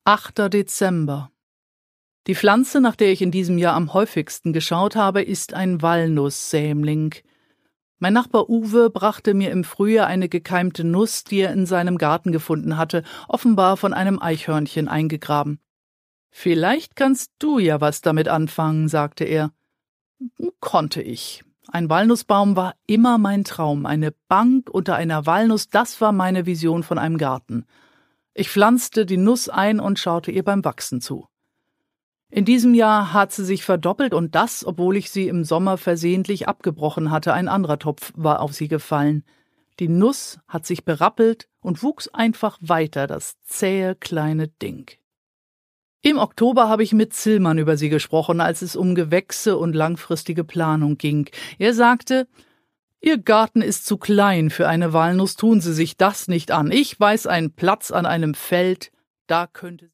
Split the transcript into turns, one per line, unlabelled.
8. Dezember. Die Pflanze, nach der ich in diesem Jahr am häufigsten geschaut habe, ist ein Walnusssämling. Mein Nachbar Uwe brachte mir im Frühjahr eine gekeimte Nuss, die er in seinem Garten gefunden hatte, offenbar von einem Eichhörnchen eingegraben. »Vielleicht kannst du ja was damit anfangen«, sagte er. Konnte ich. Ein Walnussbaum war immer mein Traum. Eine Bank unter einer Walnuss, das war meine Vision von einem Garten. Ich pflanzte die Nuss ein und schaute ihr beim Wachsen zu. In diesem Jahr hat sie sich verdoppelt und das, obwohl ich sie im Sommer versehentlich abgebrochen hatte. Ein anderer Topf war auf sie gefallen. Die Nuss hat sich berappelt und wuchs einfach weiter, das zähe kleine Ding. Im Oktober habe ich mit Zillmann über sie gesprochen, als es um Gewächse und langfristige Planung ging. Er sagte, Ihr Garten ist zu klein für eine Walnuss, tun Sie sich das nicht an. Ich weiß einen Platz an einem Feld, da könnte